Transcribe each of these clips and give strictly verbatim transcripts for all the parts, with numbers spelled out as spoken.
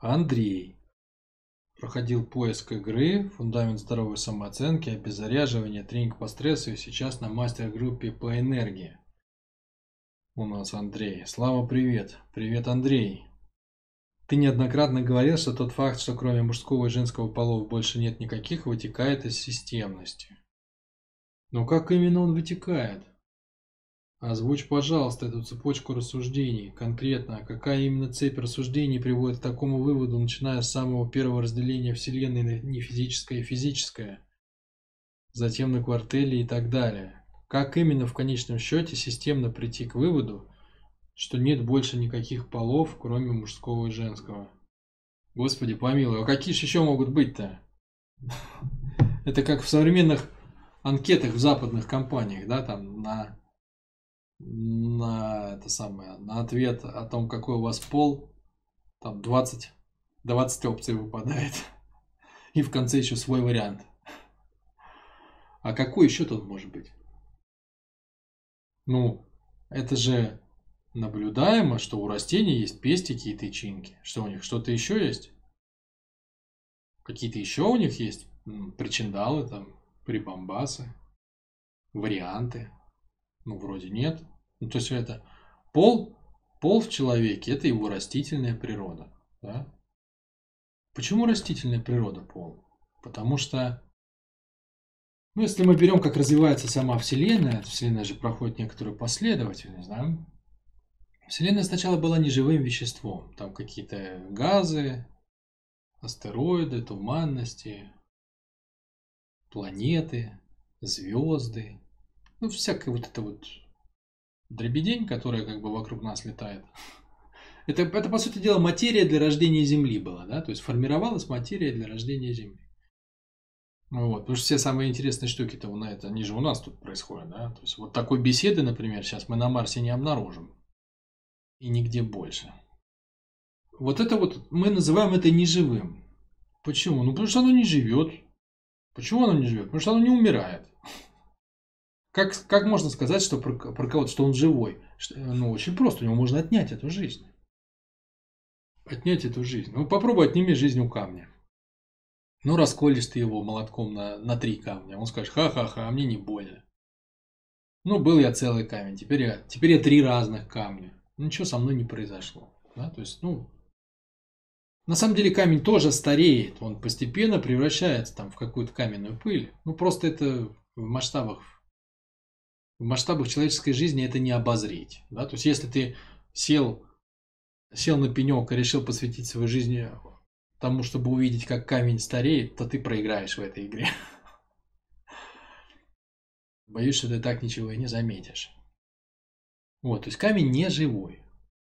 Андрей проходил поиск игры, фундамент здоровой самооценки, обеззаряживание, тренинг по стрессу и сейчас на мастер-группе по энергии. У нас Андрей. Слава, привет. Привет, Андрей. Ты неоднократно говорил, что тот факт, что кроме мужского и женского полов больше нет никаких, вытекает из системности. Но как именно он вытекает? Озвучь, пожалуйста, эту цепочку рассуждений. Конкретно, какая именно цепь рассуждений приводит к такому выводу, начиная с самого первого разделения Вселенной на нефизическое и физическое, затем на квартели и так далее. Как именно в конечном счете системно прийти к выводу, что нет больше никаких полов, кроме мужского и женского? Господи помилуй, а какие же еще могут быть-то? Это как в современных анкетах в западных компаниях, да, там на... на это самое, на ответ о том, какой у вас пол, там двадцать, двадцать опций выпадает. И в конце еще свой вариант. А какой еще тут может быть? Ну, это же наблюдаемо, что у растений есть пестики и тычинки. Что у них, что-то еще есть? Какие-то еще у них есть причиндалы, там, прибамбасы, варианты? Ну, вроде нет. Ну, то есть это пол, пол в человеке – это его растительная природа. Да? Почему растительная природа пол? Потому что, ну, если мы берем, как развивается сама Вселенная, Вселенная же проходит некоторую последовательность, да? Вселенная сначала была неживым веществом. Там какие-то газы, астероиды, туманности, планеты, звезды. Ну, всякая вот эта вот дребедень, которая как бы вокруг нас летает. Это, это, по сути дела, материя для рождения Земли была, да? То есть формировалась материя для рождения Земли. Ну вот, потому что все самые интересные штуки-то на это, они же у нас тут происходят, да? То есть вот такой беседы, например, сейчас мы на Марсе не обнаружим. И нигде больше. Вот это вот, мы называем это неживым. Почему? Ну, потому что оно не живет. Почему оно не живет? Потому что оно не умирает. Как, как можно сказать, что про, про кого-то, что он живой? Что, ну, очень просто, у него можно отнять эту жизнь. Отнять эту жизнь. Ну, попробуй отними жизнь у камня. Ну, расколешь ты его молотком на, на три камня. Он скажет, ха-ха-ха, а мне не больно. Ну, был я целый камень, теперь я, теперь я три разных камня. Ничего со мной не произошло. Да? То есть, ну, на самом деле камень тоже стареет. Он постепенно превращается там в какую-то каменную пыль. Ну, просто это в масштабах, в масштабах человеческой жизни это не обозреть. Да? То есть, если ты сел, сел на пенек и решил посвятить свою жизнь тому, чтобы увидеть, как камень стареет, то ты проиграешь в этой игре. Боюсь, что ты так ничего и не заметишь. Вот, то есть камень не живой,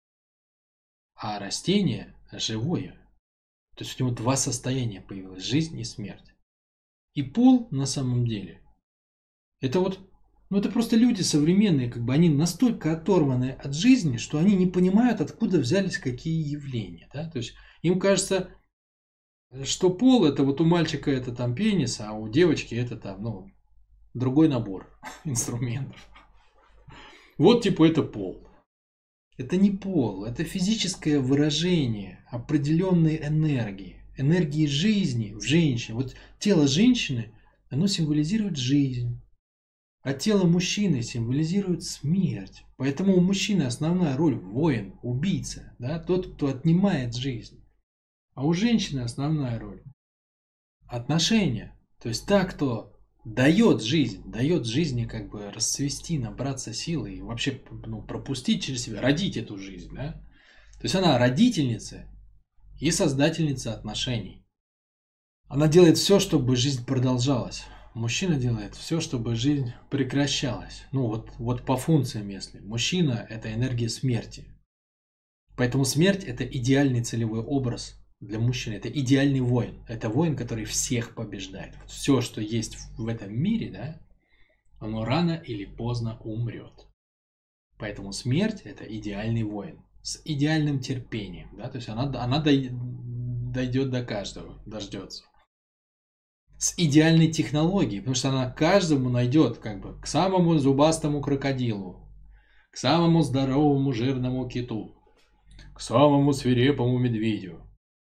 а растение живое. То есть у него два состояния появилось, жизнь и смерть. И пол на самом деле, это вот, ну это просто люди современные, как бы они настолько оторваны от жизни, что они не понимают, откуда взялись какие явления. Да? То есть им кажется, что пол это вот у мальчика это там пенис, а у девочки это там, ну, другой набор инструментов. Вот типа это пол. Это не пол, это физическое выражение определенной энергии. Энергии жизни в женщине. Вот тело женщины, оно символизирует жизнь. А тело мужчины символизирует смерть. Поэтому у мужчины основная роль воин, убийца. Да? Тот, кто отнимает жизнь. А у женщины основная роль отношения. То есть та, кто дает жизнь, дает жизни как бы расцвести, набраться силы и вообще, ну, пропустить через себя, родить эту жизнь, да? То есть она родительница и создательница отношений. Она делает все, чтобы жизнь продолжалась. Мужчина делает все, чтобы жизнь прекращалась. Ну вот, вот по функциям, если. Мужчина – это энергия смерти. Поэтому смерть – это идеальный целевой образ для мужчины. Это идеальный воин. Это воин, который всех побеждает. Все, что есть в этом мире, да, оно рано или поздно умрет. Поэтому смерть – это идеальный воин. С идеальным терпением. Да? То есть она, она дойдет до каждого, дождется. С идеальной технологией. Потому что она каждому найдет как бы к самому зубастому крокодилу, к самому здоровому жирному киту, к самому свирепому медведю.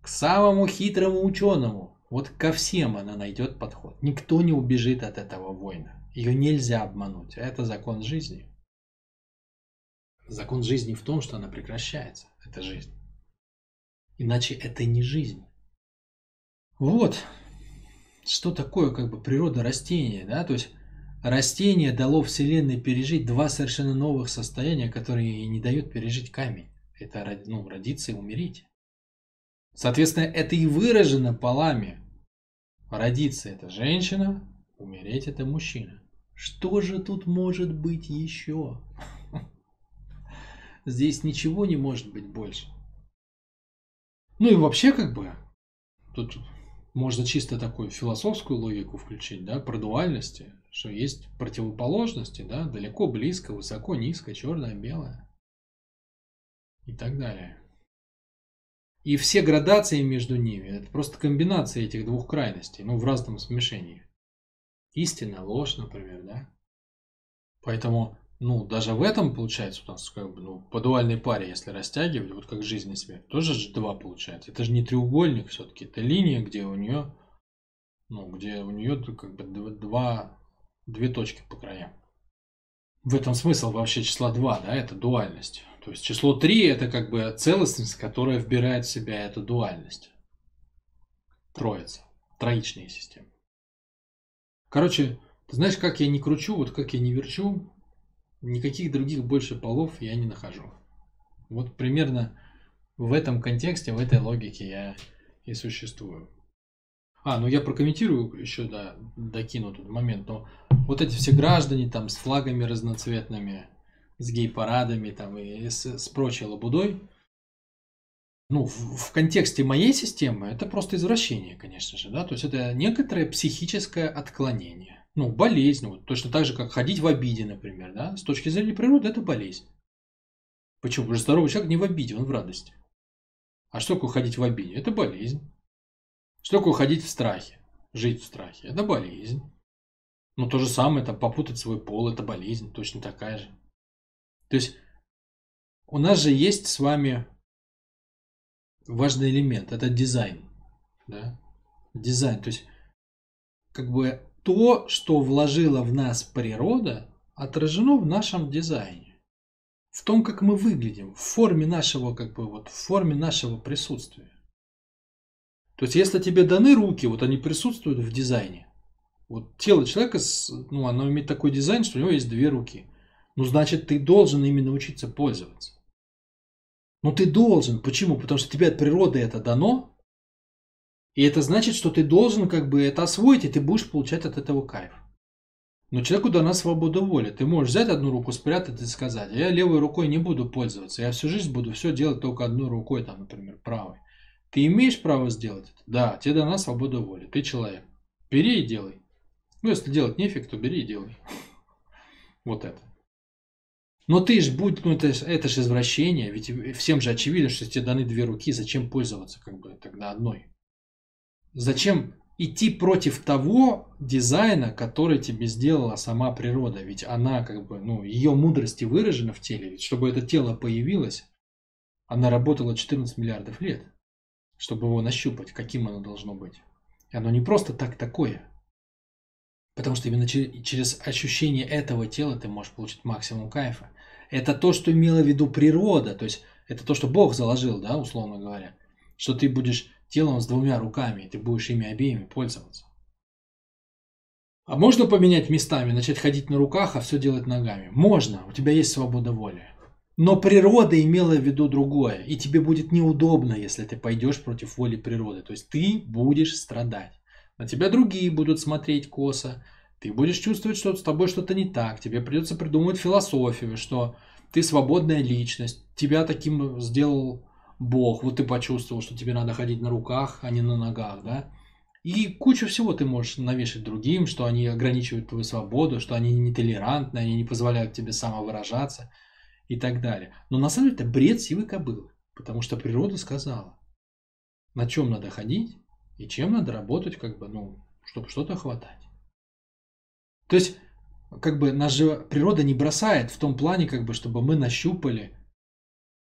к самому хитрому ученому. Вот ко всем она найдет подход. Никто не убежит от этого воина. Ее нельзя обмануть. Это закон жизни. Закон жизни в том, что она прекращается. Это жизнь. Иначе это не жизнь. Вот. Что такое как бы природа растения, да? То есть растение дало Вселенной пережить два совершенно новых состояния, которые не дают пережить камень. Это ну, родиться и умереть. Соответственно, это и выражено полами. Родиться это женщина, умереть это мужчина. Что же тут может быть еще? Здесь ничего не может быть больше. Ну и вообще как бы тут можно чисто такую философскую логику включить, да, про дуальности, что есть противоположности, да, далеко, близко, высоко, низко, черное, белое и так далее. И все градации между ними, это просто комбинация этих двух крайностей, ну, в разном смешении. Истина, ложь, например, да. Поэтому, ну, даже в этом, получается, у нас как бы, ну, по дуальной паре, если растягивать, вот как жизнь и смерть, тоже же два получается. Это же не треугольник все-таки, это линия, где у нее, ну, где у нее как бы два, две точки по краям. В этом смысл вообще числа два, да, это дуальность. То есть число три это как бы целостность, которая вбирает в себя эту дуальность. Троица, троичные системы. Короче, ты знаешь, как я не кручу, вот как я не верчу, никаких других больше полов я не нахожу. Вот примерно в этом контексте, в этой логике я и существую. А, ну я прокомментирую еще, да, докину тут момент, но вот эти все граждане там с флагами разноцветными, с гей-парадами там и с, с прочей лабудой, ну, в, в контексте моей системы это просто извращение, конечно же, да, то есть это некоторое психическое отклонение, ну, болезнь, вот, точно так же, как ходить в обиде, например, да, с точки зрения природы это болезнь. Почему? Потому что здоровый человек не в обиде, он в радости. А что такое ходить в обиде? Это болезнь. Что такое ходить в страхе? Жить в страхе? Это болезнь. Ну, то же самое, там, попутать свой пол, это болезнь, точно такая же. То есть, у нас же есть с вами важный элемент, это дизайн. Да? Дизайн, то есть, как бы, то, что вложила в нас природа, отражено в нашем дизайне. В том, как мы выглядим, в форме нашего, как бы, вот, в форме нашего присутствия. То есть, если тебе даны руки, вот они присутствуют в дизайне. Вот тело человека, ну, оно имеет такой дизайн, что у него есть две руки. Ну, значит, ты должен ими научиться пользоваться. Ну, ты должен. Почему? Потому что тебе от природы это дано. И это значит, что ты должен как бы это освоить, и ты будешь получать от этого кайф. Но человеку дана свобода воли. Ты можешь взять одну руку, спрятать и сказать, я левой рукой не буду пользоваться. Я всю жизнь буду все делать только одной рукой, там, например, правой. Ты имеешь право сделать это? Да, тебе дана свобода воли. Ты человек. Бери и делай. Ну, если делать нефиг, то бери и делай. Вот это. Но ты ж будь, ну это, это же извращение, ведь всем же очевидно, что тебе даны две руки, зачем пользоваться как бы тогда одной? Зачем идти против того дизайна, который тебе сделала сама природа? Ведь она как бы, ну, ее мудрость выражена в теле, ведь чтобы это тело появилось, она работала четырнадцать миллиардов лет, чтобы его нащупать, каким оно должно быть. И оно не просто так такое. Потому что именно через ощущение этого тела ты можешь получить максимум кайфа. Это то, что имела в виду природа. То есть это то, что Бог заложил, да, условно говоря. Что ты будешь телом с двумя руками, и ты будешь ими обеими пользоваться. А можно поменять местами, начать ходить на руках, а все делать ногами? Можно, у тебя есть свобода воли. Но природа имела в виду другое. И тебе будет неудобно, если ты пойдешь против воли природы. То есть ты будешь страдать. На тебя другие будут смотреть косо, ты будешь чувствовать, что с тобой что-то не так, тебе придется придумывать философию, что ты свободная личность, тебя таким сделал Бог, вот ты почувствовал, что тебе надо ходить на руках, а не на ногах, да? И кучу всего ты можешь навешать другим, что они ограничивают твою свободу, что они нетолерантны, они не позволяют тебе самовыражаться и так далее. Но на самом деле это бред сивой кобылы, потому что природа сказала, на чем надо ходить, и чем надо работать, как бы, ну, чтобы что-то хватать. То есть, как бы, нас же природа не бросает в том плане, как бы, чтобы мы нащупали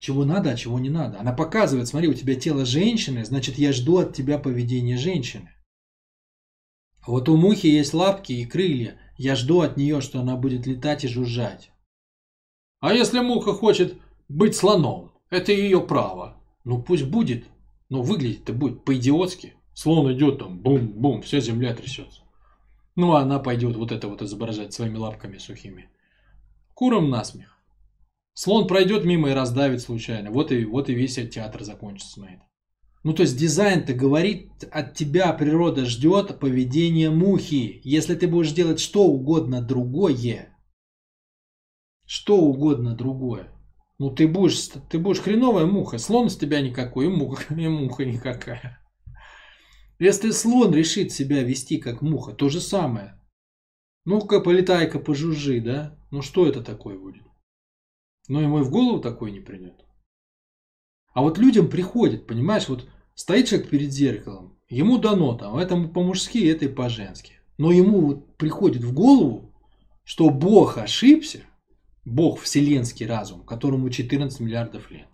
чего надо, а чего не надо. Она показывает, смотри, у тебя тело женщины, значит, я жду от тебя поведения женщины. Вот у мухи есть лапки и крылья. Я жду от нее, что она будет летать и жужжать. А если муха хочет быть слоном? Это ее право. Ну пусть будет. Но выглядит-то будет по-идиотски. Слон идет там, бум-бум, вся земля трясется. Ну а она пойдет вот это вот изображать своими лапками сухими. Курам насмех. Слон пройдет мимо и раздавит случайно. Вот и, вот и весь театр закончится на этом. Ну, то есть дизайн-то говорит, от тебя природа ждет поведения мухи. Если ты будешь делать что угодно другое, что угодно другое, ну, ты будешь, ты будешь хреновая муха. Слон с тебя никакой, и муха, и муха никакая. Если слон решит себя вести как муха, то же самое. Ну-ка, полетай-ка, пожужжи, да? Ну, что это такое будет? Ну, ему и в голову такое не придет. А вот людям приходит, понимаешь, вот стоит человек перед зеркалом, ему дано там, это по-мужски, это и по-женски. Но ему вот приходит в голову, что Бог ошибся, Бог вселенский разум, которому четырнадцать миллиардов лет.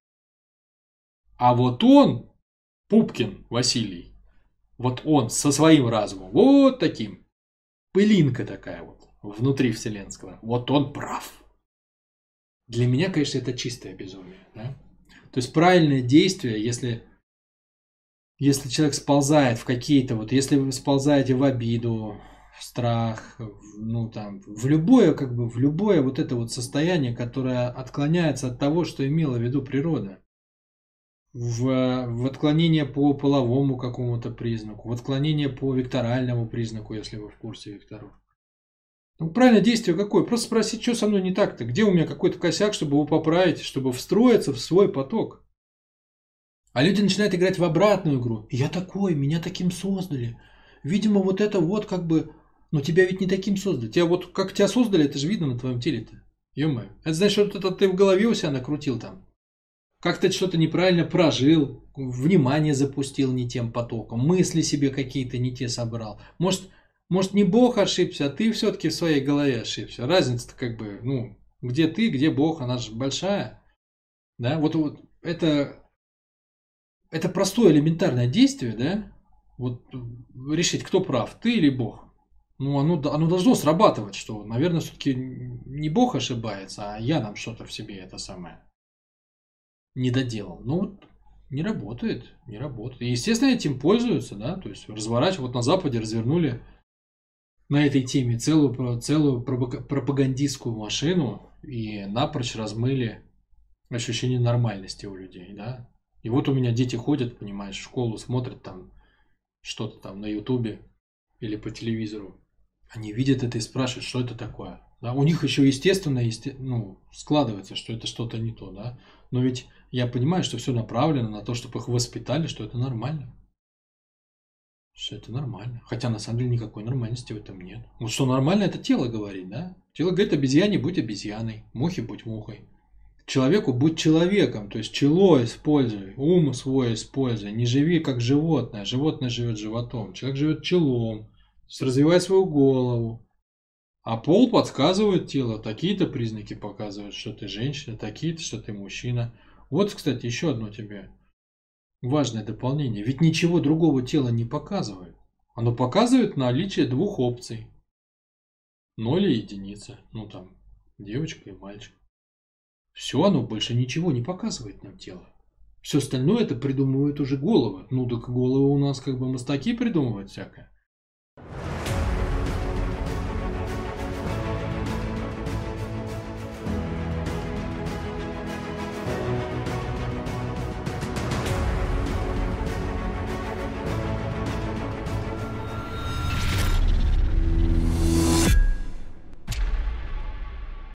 А вот он, Пупкин Василий, вот он со своим разумом, вот таким, пылинка такая вот, внутри вселенского, вот он прав. Для меня, конечно, это чистое безумие, да? То есть правильное действие, если, если человек сползает в какие-то, вот если вы сползаете в обиду, в страх, в, ну там, в любое, как бы, в любое вот это вот состояние, которое отклоняется от того, что имела в виду природа, в, в отклонение по половому какому-то признаку, в отклонение по векторальному признаку, если вы в курсе векторов. Ну, правильное действие какое? Просто спросить, что со мной не так-то, где у меня какой-то косяк, чтобы его поправить, чтобы встроиться в свой поток. А люди начинают играть в обратную игру. Я такой, меня таким создали. Видимо, вот это вот как бы... Но тебя ведь не таким создали. Тебя вот как тебя создали, это же видно на твоем теле-то. Ё-моё. Это значит, что это ты в голове у себя накрутил там. Как-то что-то неправильно прожил, внимание запустил не тем потоком, мысли себе какие-то не те собрал. Может... Может, не Бог ошибся, а ты все-таки в своей голове ошибся. Разница-то как бы, ну, где ты, где Бог, она же большая. Да, вот, вот это, это простое элементарное действие, да, вот решить, кто прав, ты или Бог. Ну, оно, оно должно срабатывать, что, наверное, все-таки не Бог ошибается, а я нам что-то в себе это самое не доделал. Ну, вот не работает, не работает. И, естественно, этим пользуются, да, то есть разворачивают, вот на Западе развернули на этой теме целую, целую пропагандистскую машину и напрочь размыли ощущение нормальности у людей, да. И вот у меня дети ходят, понимаешь, в школу, смотрят там что-то там на ютубе или по телевизору. Они видят это и спрашивают, что это такое. Да? У них еще естественно есте... ну, складывается, что это что-то не то, да. Но ведь я понимаю, что все направлено на то, чтобы их воспитали, что это нормально. Что это нормально. Хотя на самом деле никакой нормальности в этом нет. Вот что нормально, это тело говорит, да? Тело говорит: обезьяне будь обезьяной, мухе будь мухой. Человеку будь человеком, то есть чело используй, ум свой используй. Не живи как животное. Животное живет животом, человек живет челом. То есть развивай свою голову. А пол подсказывает тело. Такие-то признаки показывают, что ты женщина, такие-то, что ты мужчина. Вот, кстати, еще одно тебе важное дополнение. Ведь ничего другого тело не показывает. Оно показывает наличие двух опций. Ноль и единица. Ну там, девочка и мальчик. Все, оно больше ничего не показывает нам тело. Все остальное это придумывают уже головы. Ну так головы у нас как бы мастаки придумывают всякое.